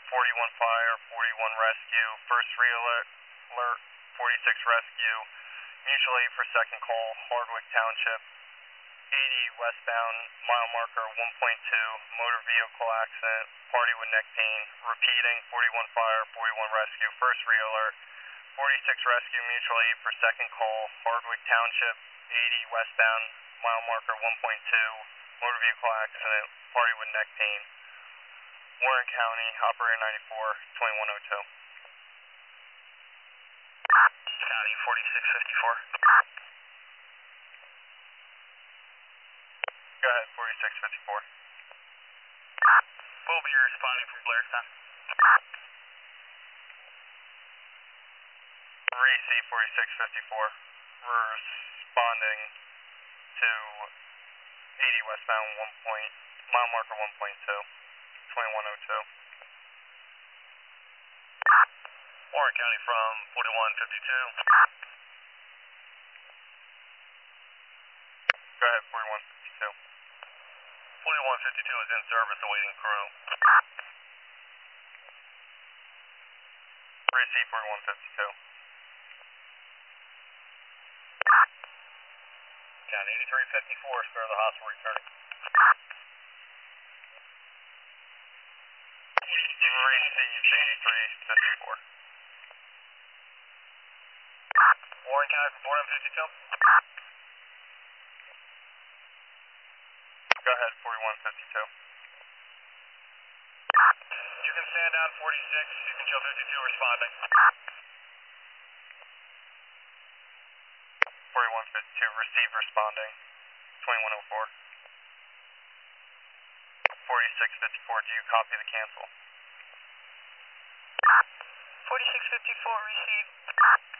41 fire, 41 rescue, first re-alert, 46 rescue, mutual aid for second call, Hardwick Township, 80 westbound, mile marker 1.2, motor vehicle accident, party with neck pain, repeating, 41 fire, 41 rescue, first re-alert, 46 rescue, mutual aid for second call, Hardwick Township, 80 westbound, mile marker 1.2, motor vehicle accident, party with neck pain, Warren County, operator 94, 2102. County 4654. Go ahead, 4654. We'll be responding from Blairstown. 3C 4654. Responding to 80 westbound mile marker 1.2, 2102. Warren County from 4152. Go ahead, 4152. 4152 is in service awaiting crew. 3C 4152. County 8354, spare the hospital returning. 3C 8354. Warren County from 4152. Go ahead, 4152. You can stand down 46, you can show 52 responding. 4152, receive responding, 2104. 4654, do you copy the cancel? 4654, receive.